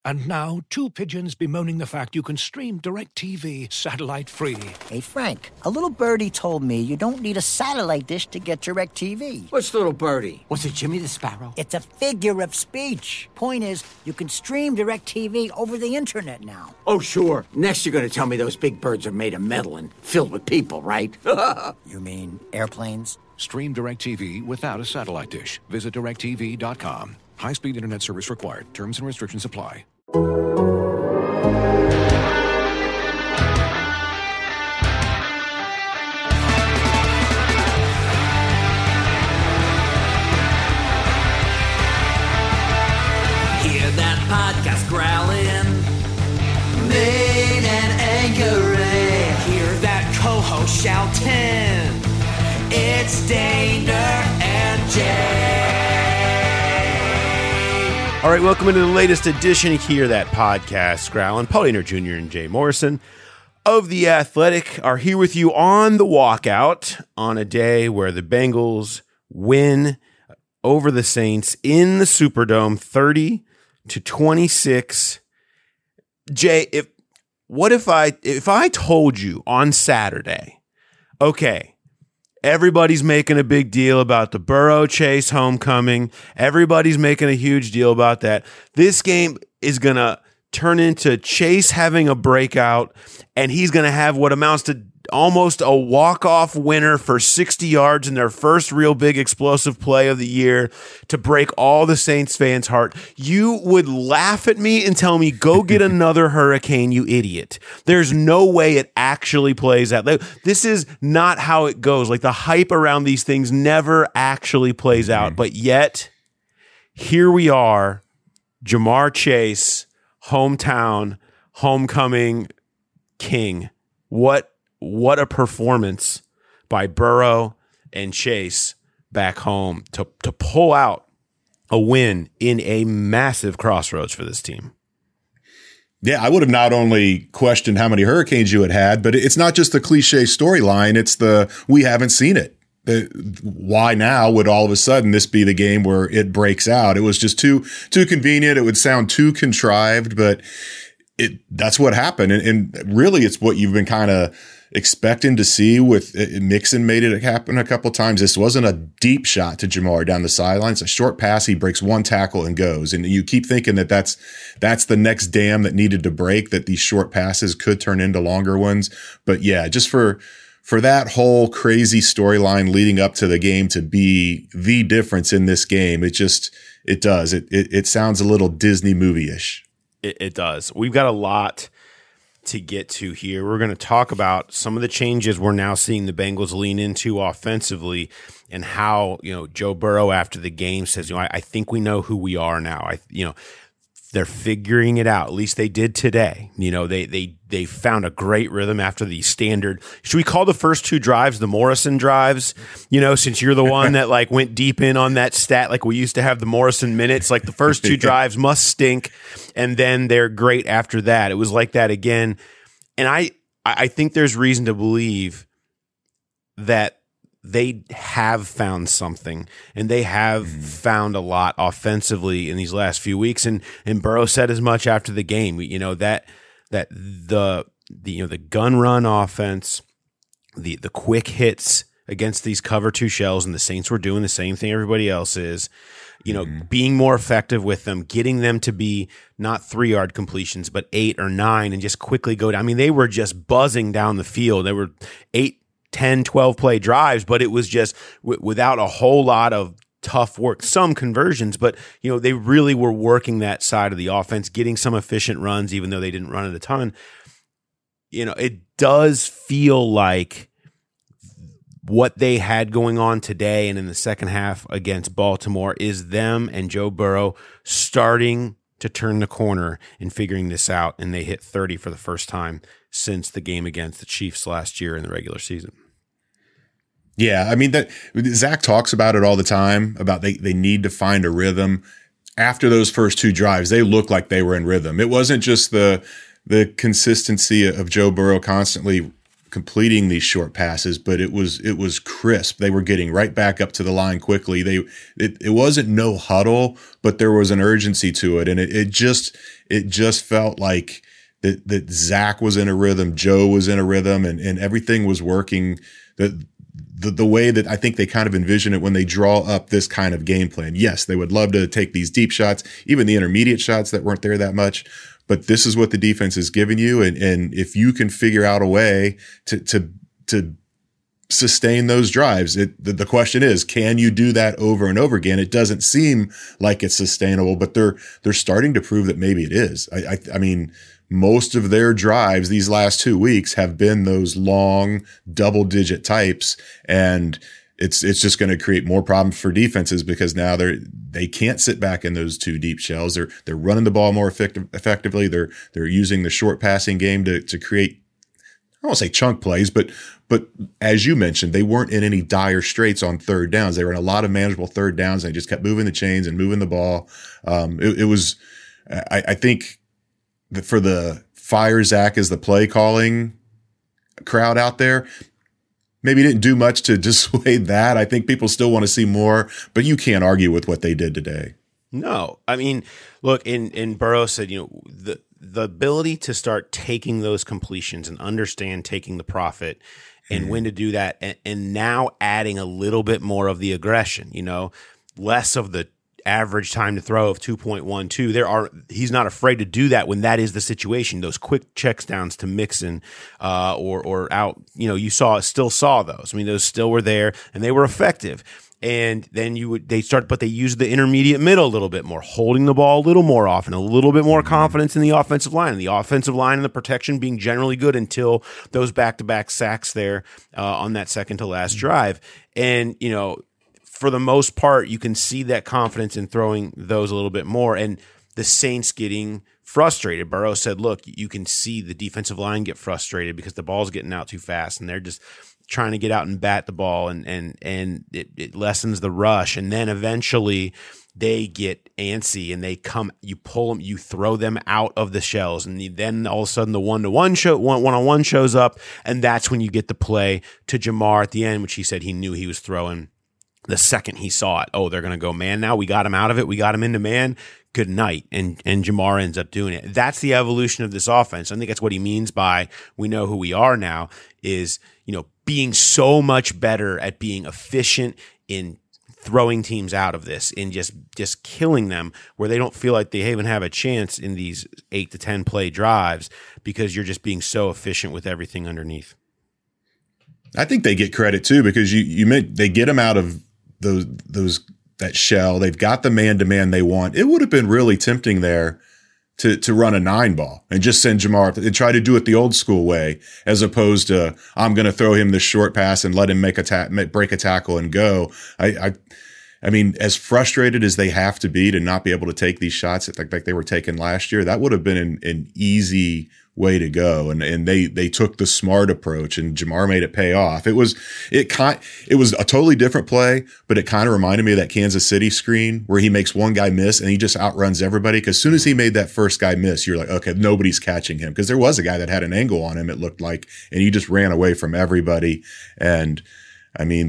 And now, two pigeons bemoaning the fact you can stream DirecTV satellite-free. Hey, Frank, a little birdie told me you don't need a satellite dish to get DirecTV. What's little birdie? Was it Jimmy the Sparrow? It's a figure of speech. Point is, you can stream DirecTV over the internet now. Oh, sure. Next you're going to tell me those big birds are made of metal and filled with people, right? You mean airplanes? Stream DirecTV without a satellite dish. Visit DirecTV.com. High-speed internet service required. Terms and restrictions apply. Hear that podcast growling, made and angry. Hear that co-host shouting, it's Daner and Jay. All right, welcome into the latest edition of Hear That Podcast. Growling, Paul Daner Jr. and Jay Morrison of The Athletic are here with you on the walkout on a day where the Bengals win over the Saints in the Superdome 30-26. Jay, if I told you on Saturday, okay, everybody's making a big deal about the Burrow Chase homecoming. Everybody's making a huge deal about that. This game is going to turn into Chase having a breakout, and he's going to have what amounts to almost a walk-off winner for 60 yards in their first real big explosive play of the year to break all the Saints fans' heart. You would laugh at me and tell me, go get another hurricane, you idiot. There's no way it actually plays out. This is not how it goes. Like, the hype around these things never actually plays out. But yet, here we are, Ja'Marr Chase, hometown, homecoming king. What a performance by Burrow and Chase back home to pull out a win in a massive crossroads for this team. Yeah, I would have not only questioned how many hurricanes you had, but it's not just the cliche storyline. It's we haven't seen it. Why now would all of a sudden this be the game where it breaks out? It was just too convenient. It would sound too contrived, but that's what happened. And really, it's what you've been kind of expecting to see with Mixon made it happen a couple times. This wasn't a deep shot to Ja'Marr down the sideline. It's a short pass. He breaks one tackle and goes. And you keep thinking that's the next dam that needed to break, that these short passes could turn into longer ones. But yeah, just for that whole crazy storyline leading up to the game to be the difference in this game, it does. It sounds a little Disney movie-ish. It does. We've got a lot to get to here. We're going to talk about some of the changes we're now seeing the Bengals lean into offensively, and how, Joe Burrow after the game says, I think we know who we are now. They're figuring it out. At least they did today. They found a great rhythm after the standard. Should we call the first two drives the Morrison drives? Since you're the one that went deep in on that stat, like we used to have the Morrison minutes, like the first two drives must stink, and then they're great after that. It was like that again. And I think there's reason to believe that they have found something, and they have found a lot offensively in these last few weeks. And Burrow said as much after the game. That the gun run offense, the quick hits against these cover two shells, and the Saints were doing the same thing everybody else is. Being more effective with them, getting them to be not 3-yard completions, but 8 or 9, and just quickly go down. I mean, they were just buzzing down the field. They were 8, 10, 12 play drives, but it was just without a whole lot of tough work, some conversions, but they really were working that side of the offense, getting some efficient runs, even though they didn't run it a ton. It does feel like what they had going on today and in the second half against Baltimore is them and Joe Burrow starting to turn the corner and figuring this out, and they hit 30 for the first time since the game against the Chiefs last year in the regular season. Yeah, I mean, that Zach talks about it all the time, about they need to find a rhythm. After those first two drives, they looked like they were in rhythm. It wasn't just the consistency of Joe Burrow constantly completing these short passes, but it was crisp. They were getting right back up to the line quickly. It wasn't no huddle, but there was an urgency to it, and it just felt like that Zach was in a rhythm, Joe was in a rhythm, and everything was working the way that I think they kind of envision it when they draw up this kind of game plan. Yes, they would love to take these deep shots, even the intermediate shots that weren't there that much, but this is what the defense is giving you. And if you can figure out a way to sustain those drives, the question is, can you do that over and over again? It doesn't seem like it's sustainable, but they're starting to prove that maybe it is. I mean, most of their drives these last 2 weeks have been those long double-digit types, and it's just going to create more problems for defenses because now they can't sit back in those two deep shells. They're running the ball more effectively. They're using the short passing game to create, I won't say chunk plays, but as you mentioned, they weren't in any dire straits on third downs. They were in a lot of manageable third downs. And they just kept moving the chains and moving the ball. It was, I think, for the fire Zach as the play calling crowd out there, maybe didn't do much to dissuade that. I think people still want to see more, but you can't argue with what they did today. No, I mean, look, and Burrow said, the ability to start taking those completions and understand taking the profit and when to do that, and now adding a little bit more of the aggression, less of the average time to throw of 2.12. He's not afraid to do that when that is the situation. Those quick checks downs to Mixon, or out, still saw those. I mean, those still were there and they were effective. And then but they used the intermediate middle a little bit more, holding the ball a little more often, a little bit more confidence in the offensive line, and the offensive line and the protection being generally good until those back-to-back sacks there on that second to last drive. And, for the most part, you can see that confidence in throwing those a little bit more. And the Saints getting frustrated. Burrow said, look, you can see the defensive line get frustrated because the ball's getting out too fast and they're just trying to get out and bat the ball, and it lessens the rush. And then eventually they get antsy and they come, you pull them, you throw them out of the shells. And then all of a sudden the one-on-one shows up. And that's when you get the play to Ja'Marr at the end, which he said he knew he was throwing the second he saw it. Oh, they're going to go man now. We got him out of it. We got him into man. Good night. And Ja'Marr ends up doing it. That's the evolution of this offense. I think that's what he means by we know who we are now is, being so much better at being efficient in throwing teams out of this, in just killing them where they don't feel like they even have a chance in these 8 to 10 play drives because you're just being so efficient with everything underneath. I think they get credit too, because you meant they get them out of that shell. They've got the man-to-man they want. It would have been really tempting there to run a 9-ball and just send Ja'Marr and try to do it the old school way, as opposed to I'm going to throw him this short pass and let him break a tackle and go. I mean, as frustrated as they have to be to not be able to take these shots like they were taking last year, that would have been an easy way to go. And they took the smart approach, and Ja'Marr made it pay off. It was a totally different play, but it kind of reminded me of that Kansas City screen where he makes one guy miss and he just outruns everybody. Cause as soon as he made that first guy miss, you're like, okay, nobody's catching him. Cause there was a guy that had an angle on him, it looked like, and he just ran away from everybody. And I mean,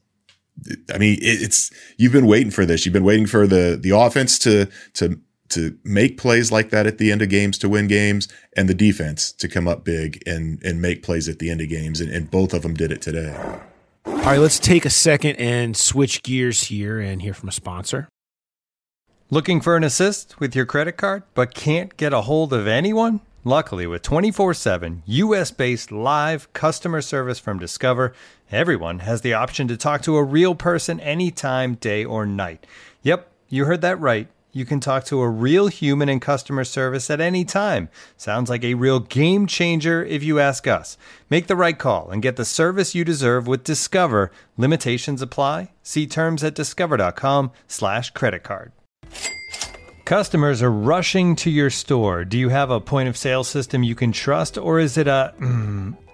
it's you've been waiting for this. You've been waiting for the offense to make plays like that at the end of games to win games, and the defense to come up big and make plays at the end of games. And both of them did it today. All right, let's take a second and switch gears here and hear from a sponsor. Looking for an assist with your credit card, but can't get a hold of anyone? Luckily, with 24/7 U.S.-based live customer service from Discover, everyone has the option to talk to a real person anytime, day or night. Yep, you heard that right. You can talk to a real human in customer service at any time. Sounds like a real game changer if you ask us. Make the right call and get the service you deserve with Discover. Limitations apply. See terms at discover.com/creditcard. Customers are rushing to your store. Do you have a point of sale system you can trust, or is it a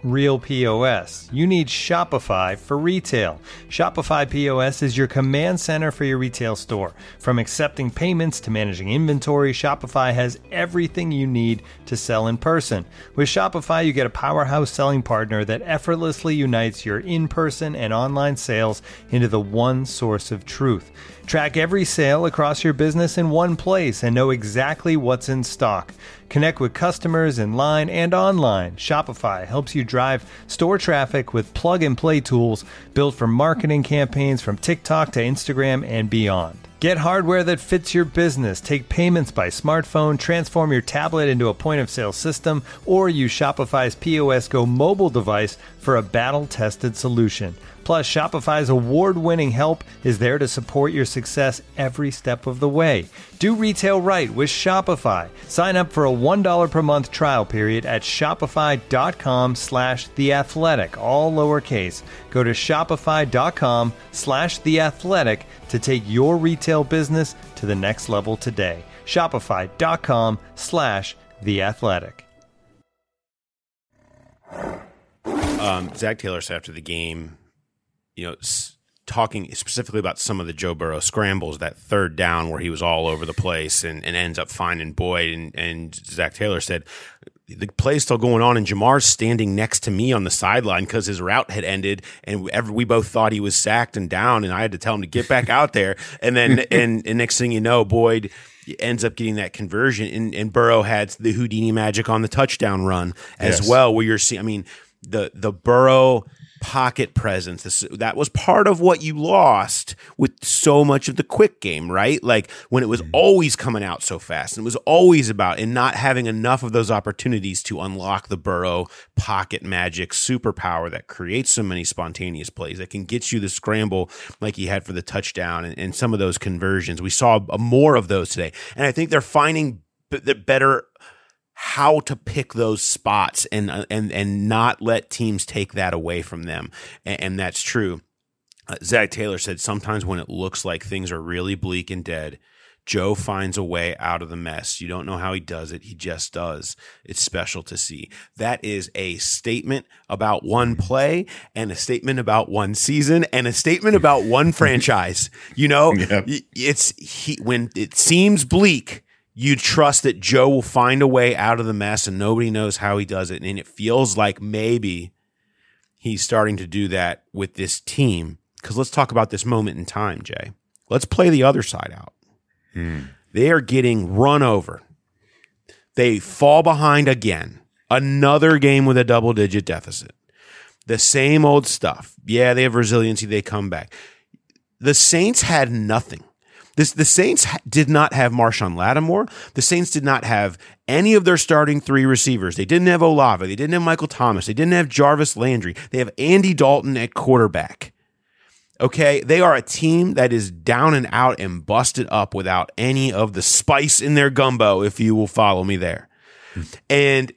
real POS. You need Shopify for retail. Shopify POS is your command center for your retail store. From accepting payments to managing inventory, Shopify has everything you need to sell in person. With Shopify, you get a powerhouse selling partner that effortlessly unites your in-person and online sales into the one source of truth. Track every sale across your business in one place and know exactly what's in stock. Connect with customers in line and online. Shopify helps you drive store traffic with plug-and-play tools built for marketing campaigns from TikTok to Instagram and beyond. Get hardware that fits your business. Take payments by smartphone, transform your tablet into a point-of-sale system, or use Shopify's POS Go mobile device for a battle-tested solution. Plus, Shopify's award-winning help is there to support your success every step of the way. Do retail right with Shopify. Sign up for a $1 per month trial period at shopify.com/theathletic, all lowercase. Go to shopify.com/theathletic to take your retail business to the next level today. Shopify.com/theathletic. Zach Taylor said after the game, talking specifically about some of the Joe Burrow scrambles, that third down where he was all over the place and ends up finding Boyd. And Zach Taylor said, the play's still going on, and Jamar's standing next to me on the sideline because his route had ended, and we both thought he was sacked and down, and I had to tell him to get back out there. And then, and next thing you know, Boyd ends up getting that conversion, and Burrow had the Houdini magic on the touchdown run as well, where you're seeing, the Burrow pocket presence, that was part of what you lost with so much of the quick game, right? Like when it was always coming out so fast, and it was always about and not having enough of those opportunities to unlock the Burrow pocket magic superpower that creates so many spontaneous plays that can get you the scramble like he had for the touchdown and some of those conversions. We saw more of those today, and I think they're finding the better how to pick those spots and not let teams take that away from them. And that's true. Zach Taylor said sometimes when it looks like things are really bleak and dead, Joe finds a way out of the mess. You don't know how he does it. He just does. It's special to see. That is a statement about one play and a statement about one season and a statement about one franchise. When it seems bleak, you trust that Joe will find a way out of the mess, and nobody knows how he does it. And it feels like maybe he's starting to do that with this team. Because let's talk about this moment in time, Jay. Let's play the other side out. They are getting run over. They fall behind again. Another game with a double-digit deficit. The same old stuff. Yeah, they have resiliency. They come back. The Saints had nothing. The Saints did not have Marshawn Lattimore. The Saints did not have any of their starting three receivers. They didn't have Olave. They didn't have Michael Thomas. They didn't have Jarvis Landry. They have Andy Dalton at quarterback. Okay, they are a team that is down and out and busted up without any of the spice in their gumbo, if you will follow me there. And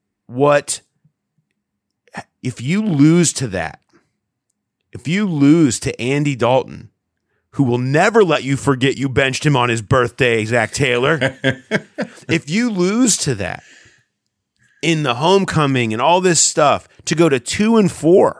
if you lose to that, if you lose to Andy Dalton, who will never let you forget you benched him on his birthday, Zach Taylor. If you lose to that in the homecoming and all this stuff to go to 2-4,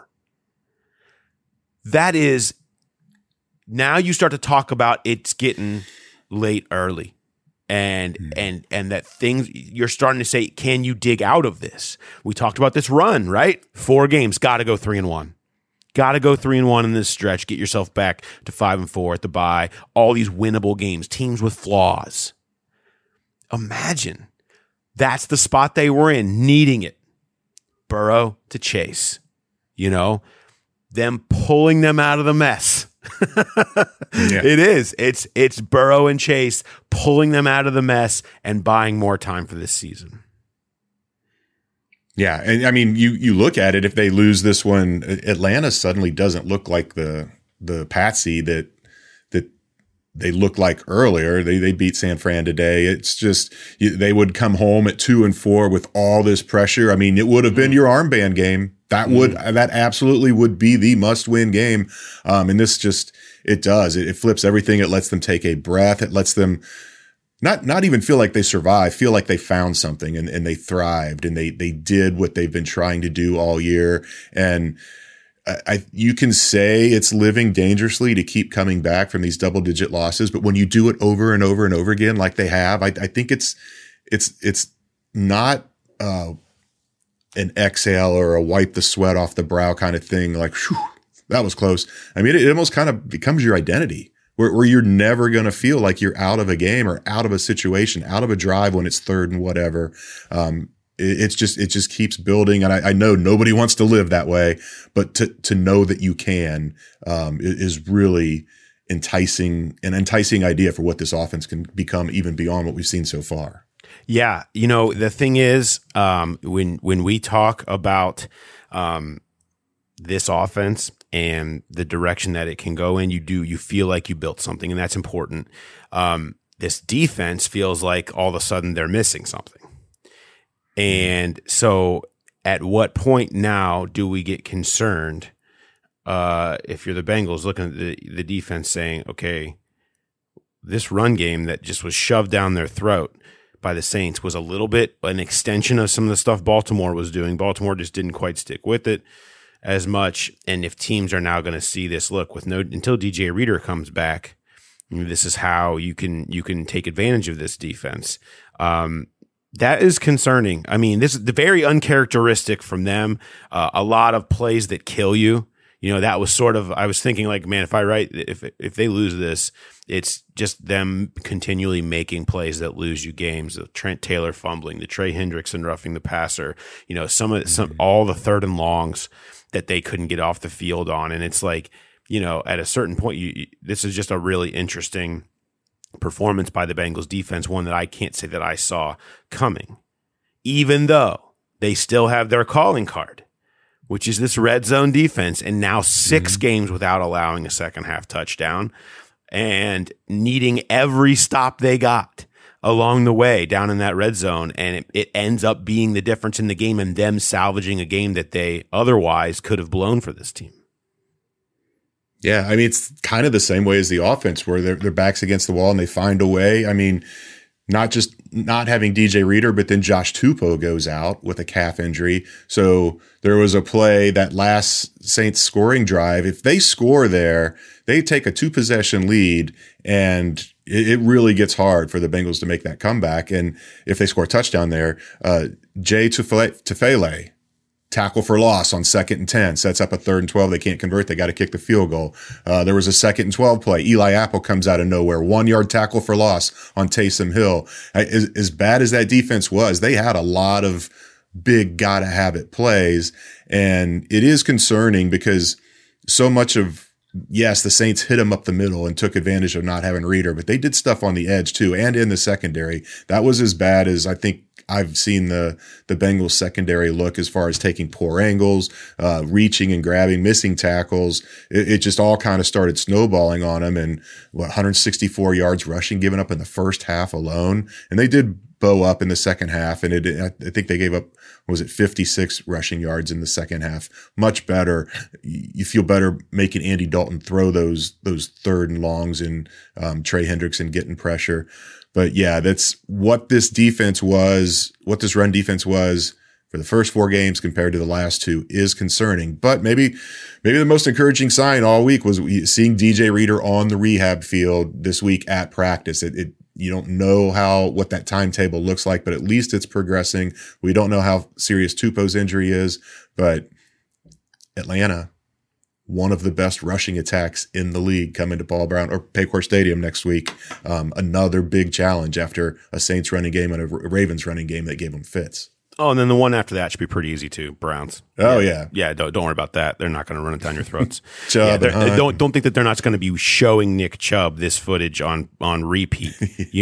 that is, now you start to talk about it's getting late early. And that things, you're starting to say, can you dig out of this? We talked about this run, right? 4 games, got to go 3-1. Got to go 3-1 in this stretch. Get yourself back to 5-4 at the bye. All these winnable games, teams with flaws. Imagine that's the spot they were in, needing it. Burrow to Chase, them pulling them out of the mess. It is. It's Burrow and Chase pulling them out of the mess and buying more time for this season. Yeah, and you look at it, if they lose this one, Atlanta suddenly doesn't look like the patsy that they looked like earlier. They beat San Fran today. It's just they would come home at 2-4 with all this pressure. It would have been your armband game. That absolutely would be the must-win game. And this just it flips everything. It lets them take a breath. It lets them not even feel like they survived, feel like they found something and they thrived and they did what they've been trying to do all year. And you can say it's living dangerously to keep coming back from these double-digit losses, but when you do it over and over and over again, like they have, I think it's not an exhale or a wipe the sweat off the brow kind of thing. Like, whew, that was close. I mean, it almost kind of becomes your identity where you're never going to feel like you're out of a game or out of a situation, out of a drive when it's third and whatever. It just keeps building. And I know nobody wants to live that way, but to know that you can, is really an enticing idea for what this offense can become even beyond what we've seen so far. Yeah. You know, the thing is, when we talk about, this offense and the direction that it can go in, you feel like you built something, and that's important. This defense feels like all of a sudden they're missing something. And so at what point now do we get concerned, if you're the Bengals looking at the defense saying, okay, this run game that just was shoved down their throat by the Saints was a little bit an extension of some of the stuff Baltimore was doing. Baltimore just didn't quite stick with it as much. And if teams are now going to see this look until DJ Reader comes back, this is how you can take advantage of this defense. That is concerning. I mean, this is very uncharacteristic from them. A lot of plays that kill you. You know, that was sort of, I was thinking like, man, if they lose this, it's just them continually making plays that lose you games. The Trent Taylor fumbling, the Trey Hendrickson roughing the passer, you know, all the third and longs that they couldn't get off the field on. And it's like, you know, at a certain point, this is just a really interesting performance by the Bengals defense, one that I can't say that I saw coming, even though they still have their calling card, which is this red zone defense, and now 6 games without allowing a second half touchdown and needing every stop they got along the way down in that red zone. And it ends up being the difference in the game and them salvaging a game that they otherwise could have blown for this team. Yeah, I mean, it's kind of the same way as the offense where their backs against the wall and they find a way. I mean, not just not having DJ Reader, but then Josh Tupou goes out with a calf injury. So there was a play, that last Saints scoring drive. If they score there, they take a 2-possession lead, and it really gets hard for the Bengals to make that comeback. And if they score a touchdown there, Jay Tufele, tackle for loss on 2nd and 10, sets up a 3rd and 12. They can't convert. They got to kick the field goal. There was a 2nd and 12 play. Eli Apple comes out of nowhere. 1-yard tackle for loss on Taysom Hill. As bad as that defense was, they had a lot of big gotta have it plays. And it is concerning because so much of, yes, the Saints hit them up the middle and took advantage of not having Reader, but they did stuff on the edge too, and in the secondary. That was as bad as I think I've seen the Bengals secondary look, as far as taking poor angles, reaching and grabbing, missing tackles. It just all kind of started snowballing on them. And 164 yards rushing given up in the first half alone. And they did bow up in the second half. And I think they gave up, 56 rushing yards in the second half. Much better. You feel better making Andy Dalton throw those 3rd and longs and Trey Hendrickson getting pressure. But yeah, that's what this defense was, what this run defense was for the first 4 games compared to the last 2 is concerning. But maybe the most encouraging sign all week was seeing DJ Reader on the rehab field this week at practice. You don't know what that timetable looks like, but at least it's progressing. We don't know how serious Tupou's injury is, but Atlanta, one of the best rushing attacks in the league, coming to Paul Brown or Paycor Stadium next week. Another big challenge after a Saints running game and a Ravens running game that gave them fits. Oh, and then the one after that should be pretty easy too. Browns. Oh yeah. Yeah. Don't worry about that. They're not going to run it down your throats. Chubb, don't think that they're not going to be showing Nick Chubb this footage on repeat.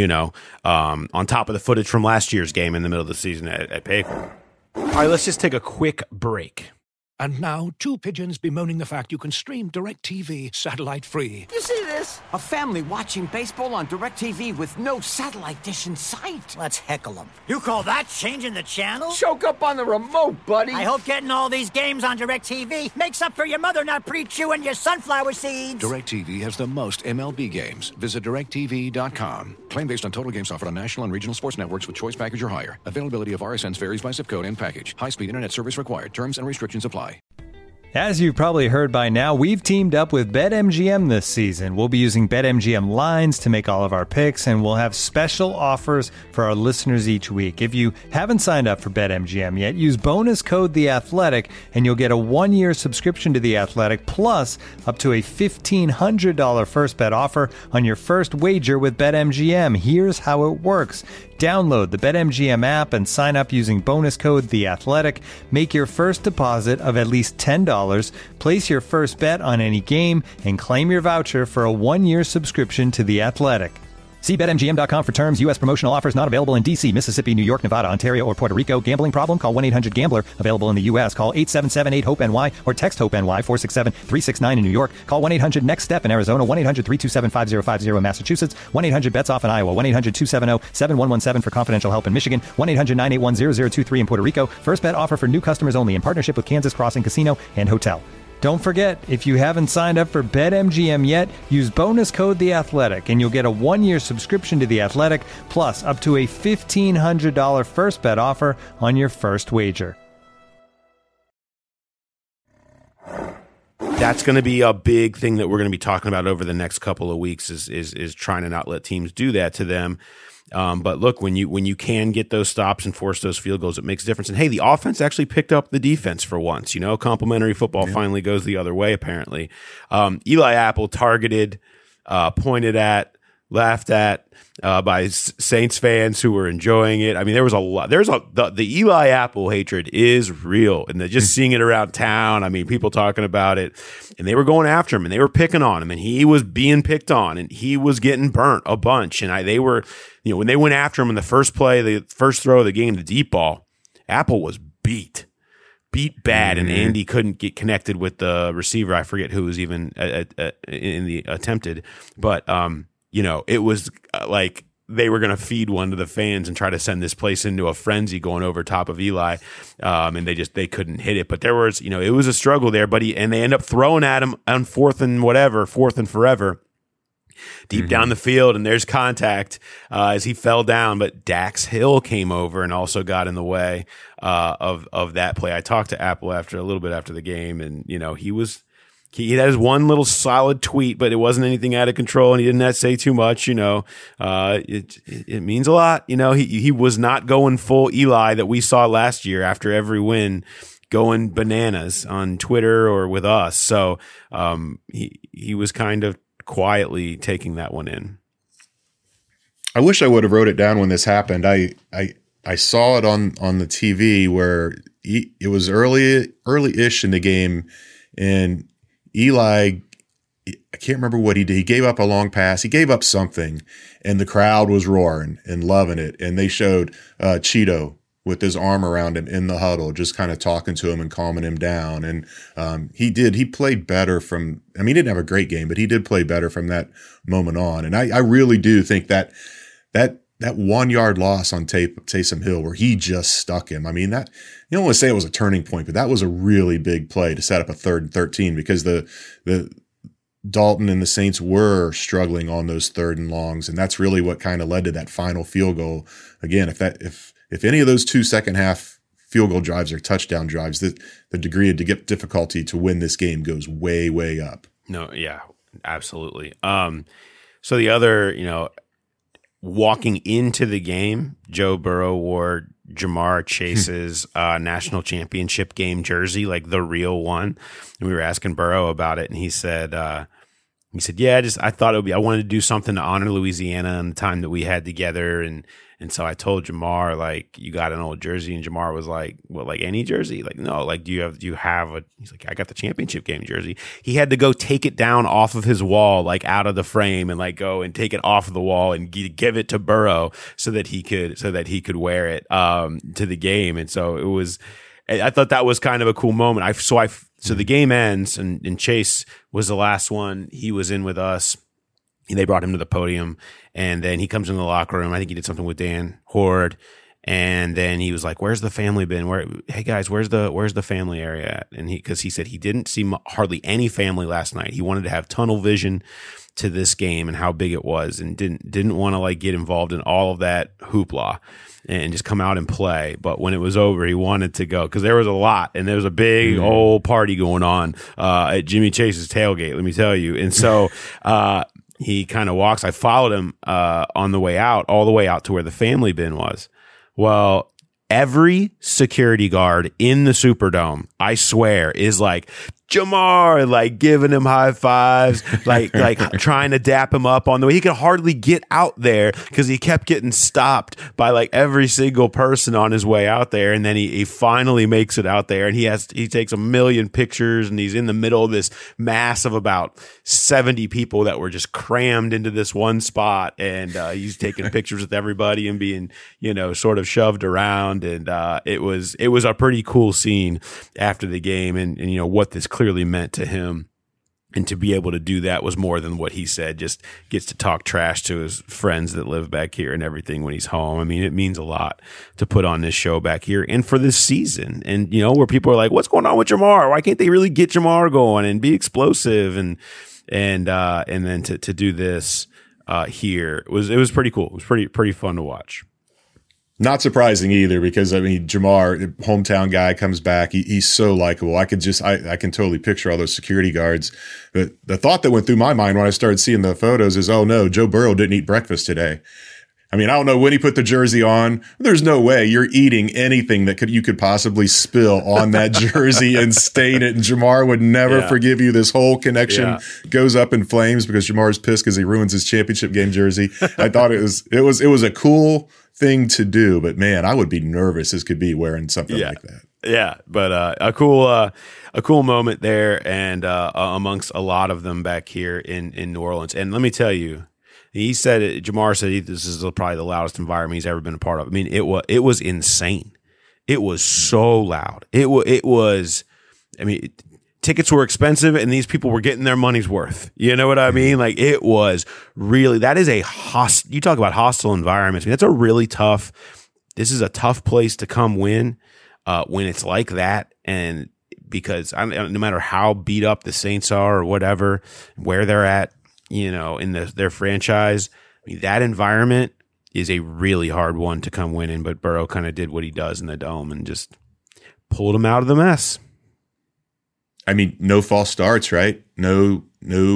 On top of the footage from last year's game in the middle of the season at Paycor. All right, let's just take a quick break. And now, 2 pigeons bemoaning the fact you can stream DirecTV satellite-free. You see this? A family watching baseball on DirecTV with no satellite dish in sight. Let's heckle them. You call that changing the channel? Choke up on the remote, buddy. I hope getting all these games on DirecTV makes up for your mother not pre-chewing your sunflower seeds. DirecTV has the most MLB games. Visit DirecTV.com. Claim based on total games offered on national and regional sports networks with choice package or higher. Availability of RSNs varies by zip code and package. High-speed internet service required. Terms and restrictions apply. As you've probably heard by now, we've teamed up with BetMGM this season. We'll be using BetMGM lines to make all of our picks, and we'll have special offers for our listeners each week. If you haven't signed up for BetMGM yet, use bonus code The Athletic, and you'll get a 1-year subscription to The Athletic, plus up to a $1,500 first bet offer on your first wager with BetMGM. Here's how it works. Download the BetMGM app and sign up using bonus code The Athletic. Make your first deposit of at least $10. Place your first bet on any game and claim your voucher for a 1-year subscription to The Athletic. See BetMGM.com for terms. U.S. promotional offers not available in D.C., Mississippi, New York, Nevada, Ontario, or Puerto Rico. Gambling problem? Call 1-800-GAMBLER. Available in the U.S. Call 877-8-HOPE-NY or text HOPE-NY 467-369 in New York. Call 1-800-NEXT-STEP in Arizona. 1-800-327-5050 in Massachusetts. 1-800-BETS-OFF in Iowa. 1-800-270-7117 for confidential help in Michigan. 1-800-981-0023 in Puerto Rico. First bet offer for new customers only in partnership with Kansas Crossing Casino and Hotel. Don't forget, if you haven't signed up for BetMGM yet, use bonus code The Athletic, and you'll get a 1-year subscription to The Athletic, plus up to a $1,500 first bet offer on your first wager. That's going to be a big thing that we're going to be talking about over the next couple of weeks is trying to not let teams do that to them. But look, when you can get those stops and force those field goals, it makes a difference. And hey, the offense actually picked up the defense for once. Complimentary football finally goes the other way, apparently. Eli Apple targeted, pointed at, laughed at by Saints fans who were enjoying it. I mean, there was a lot. The Eli Apple hatred is real, and just seeing it around town. I mean, people talking about it, and they were going after him, and they were picking on him, and he was being picked on, and he was getting burnt a bunch. And they were, when they went after him in the first play, the first throw of the game, the deep ball, Apple was beat bad, and Andy couldn't get connected with the receiver. I forget who was even in the attempted, but it was like they were going to feed one to the fans and try to send this place into a frenzy going over top of Eli. And they couldn't hit it, but there was, it was a struggle there, and they end up throwing at him on fourth and forever. Deep down the field, and there's contact as he fell down, but Dax Hill came over and also got in the way of that play. I talked to Apple a little bit after the game, and he had his one little solid tweet, but it wasn't anything out of control, and he didn't say too much. It means a lot. He was not going full Eli that we saw last year after every win, going bananas on Twitter or with us. So he was kind of quietly taking that one in. I wish I would have wrote it down when this happened. I saw it on the TV where it was early-ish in the game, and Eli, I can't remember what he did. He gave up a long pass. He gave up something, and the crowd was roaring and loving it. And they showed Cheeto with his arm around him in the huddle, just kind of talking to him and calming him down. And he played better he didn't have a great game, but he did play better from that moment on. And I really do think that 1 yard loss on Taysom Hill where he just stuck him. I mean, that you don't want to say it was a turning point, but that was a really big play to set up a 3rd and 13 because the Dalton and the Saints were struggling on those 3rd and longs. And that's really what kind of led to that final field goal. Again, if any of those 2 second half field goal drives are touchdown drives, the degree of difficulty to win this game goes way, way up. No, yeah, absolutely. So the other, walking into the game, Joe Burrow wore Jamar Chase's national championship game jersey, like the real one. And we were asking Burrow about it, and he said, yeah, I thought I wanted to do something to honor Louisiana and the time that we had together. And so I told Jamar, like, you got an old jersey? And Jamar was like, what, like any jersey? Like, no, like, do you have a, he's like, I got the championship game jersey. He had to go take it down off of his wall, like out of the frame, and like go and take it off of the wall and give it to Burrow so that he could wear it to the game. And so it was, I thought that was kind of a cool moment. So the game ends, and Chase was the last one. He was in with us. They brought him to the podium, and then he comes in the locker room. I think he did something with Dan Horde, and then he was like, "Where's the family been? Hey guys, where's the family area at?" And because he said he didn't see hardly any family last night. He wanted to have tunnel vision to this game and how big it was, and didn't want to like get involved in all of that hoopla and just come out and play. But when it was over, he wanted to go because there was a lot, and there was a big old party going on at Jimmy Chase's tailgate, let me tell you. And so he kind of walks. I followed him on the way out, all the way out to where the family bin was. Well, every security guard in the Superdome, I swear, is like, Jamar, like giving him high fives, like trying to dap him up on the way. He could hardly get out there because he kept getting stopped by like every single person on his way out there. And then he finally makes it out there, and he takes a million pictures, and he's in the middle of this mass of about 70 people that were just crammed into this one spot. And he's taking pictures with everybody and being, sort of shoved around. And it was a pretty cool scene after the game, and what this clearly meant to him, and to be able to do that was more than what he said. Just gets to talk trash to his friends that live back here and everything when he's home. I mean, it means a lot to put on this show back here and for this season. And where people are like, "What's going on with Jamar? Why can't they really get Jamar going and be explosive?" And then to do this here it was pretty cool. It was pretty fun to watch. Not surprising either, because I mean, Jamar, hometown guy, comes back. He's so likable. I can totally picture all those security guards. But the thought that went through my mind when I started seeing the photos is, oh no, Joe Burrow didn't eat breakfast today. I mean, I don't know when he put the jersey on. There's no way you're eating anything that you could possibly spill on that jersey and stain it. And Jamar would never forgive you. This whole connection goes up in flames because Jamar's pissed because he ruins his championship game jersey. I thought it was a cool thing to do, but man, I would be nervous as could be wearing something like that. Yeah, but a cool moment there, and amongst a lot of them back here in New Orleans. And let me tell you, Jamar said this is probably the loudest environment he's ever been a part of. I mean, it was insane. It was so loud. It was. I mean, tickets were expensive, and these people were getting their money's worth. You know what I mean? Like, it was really. That is you talk about hostile environments. I mean, that's a really tough. This is a tough place to come win when it's like that, and because no matter how beat up the Saints are or whatever, where they're at, in their franchise, I mean, that environment is a really hard one to come win in. But Burrow kind of did what he does in the Dome and just pulled him out of the mess. I mean, no false starts, right? No.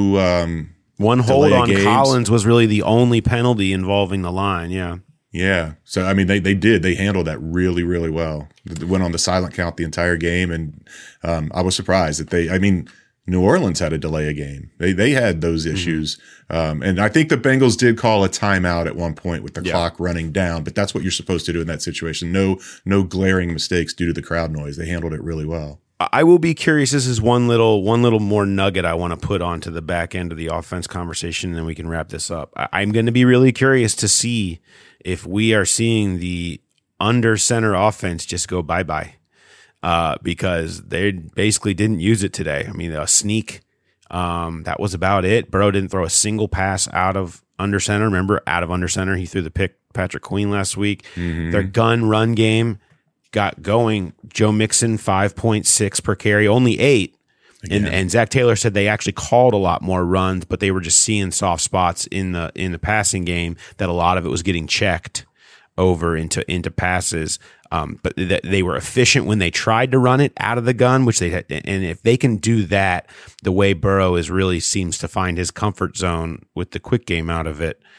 One hold on games. Collins was really the only penalty involving the line. Yeah. Yeah. So, I mean, they handled that really, really well. They went on the silent count the entire game. And I was surprised that New Orleans had to delay a game. They had those issues. And I think the Bengals did call a timeout at one point with the clock running down, but that's what you're supposed to do in that situation. No glaring mistakes due to the crowd noise. They handled it really well. I will be curious. This is one little more nugget I want to put onto the back end of the offense conversation, and then we can wrap this up. I'm going to be really curious to see if we are seeing the under center offense just go bye-bye. Because they basically didn't use it today. I mean, a sneak, that was about it. Burrow didn't throw a single pass out of under center. Remember, out of under center, he threw the pick Patrick Queen last week. Mm-hmm. Their gun run game got going. Joe Mixon, 5.6 per carry, only 8. And Zach Taylor said they actually called a lot more runs, but they were just seeing soft spots in the passing game that a lot of it was getting checked over into passes. But they were efficient when they tried to run it out of the gun, which they had. And if they can do that, the way Burrow really seems to find his comfort zone with the quick game out of it,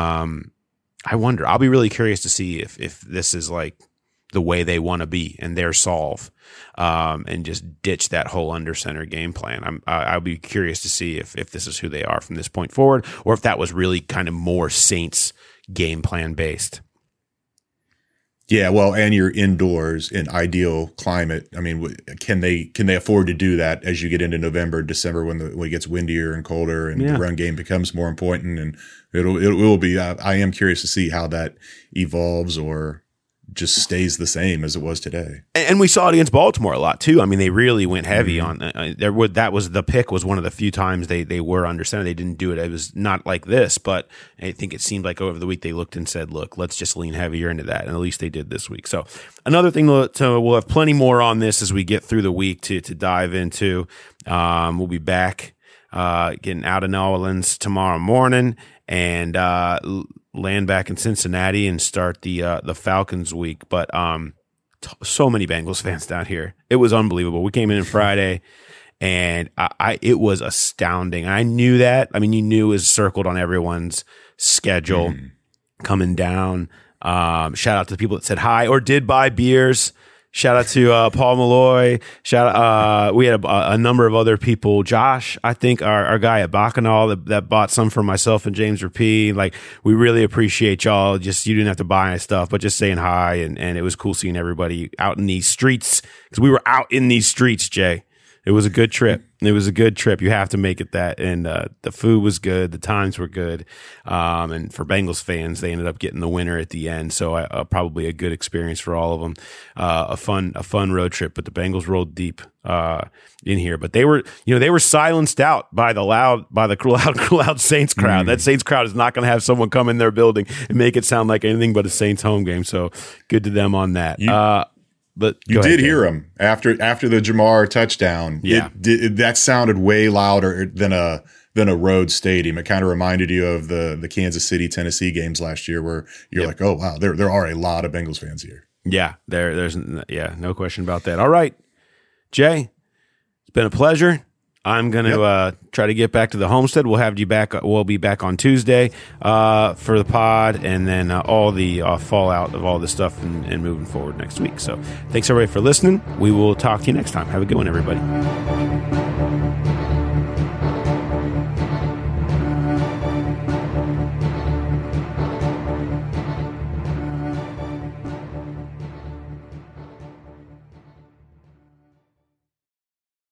I wonder. I'll be really curious to see if this is like the way they want to be and their solve, and just ditch that whole under center game plan. I'll be curious to see if this is who they are from this point forward, or if that was really kind of more Saints game plan based. Yeah, well, and you're indoors in ideal climate. I mean, can they afford to do that as you get into November, December, when it gets windier and colder and the run game becomes more important? And it will be. I am curious to see how that evolves or just stays the same as it was today. And we saw it against Baltimore a lot too. I mean, they really went heavy on that was the pick was one of the few times they were under center. They didn't do it. It was not like this, but I think it seemed like over the week they looked and said, look, let's just lean heavier into that. And at least they did this week. So another thing we'll have plenty more on this as we get through the week to dive into. We'll be back getting out of New Orleans tomorrow morning and land back in Cincinnati and start the Falcons week. But so many Bengals fans down here. It was unbelievable. We came in Friday, and it was astounding. I knew that. I mean, you knew it was circled on everyone's schedule coming down. Shout out to the people that said hi or did buy beers. Shout out to Paul Malloy. We had a number of other people. Josh, I think our guy at Bacchanal that bought some for myself and James Rapie. Like, we really appreciate y'all. Just, you didn't have to buy any stuff, but just saying hi. And it was cool seeing everybody out in these streets, because we were out in these streets, Jay. It was a good trip. It was a good trip. You have to make it that. And the food was good. The times were good. And for Bengals fans, they ended up getting the winner at the end. So probably a good experience for all of them. A fun road trip. But the Bengals rolled deep in here. But they were silenced out by the loud Saints crowd. That Saints crowd is not going to have someone come in their building and make it sound like anything but a Saints home game. So good to them on that. But you did hear him after the Jamar touchdown. Yeah, that sounded way louder than a road stadium. It kind of reminded you of the Kansas City, Tennessee games last year, where you're like, oh wow, there are a lot of Bengals fans here. Yeah, there's no question about that. All right, Jay, it's been a pleasure. I'm going to try to get back to the homestead. We'll have you back. We'll be back on Tuesday for the pod, and then all the fallout of all this stuff and moving forward next week. So thanks, everybody, for listening. We will talk to you next time. Have a good one, everybody.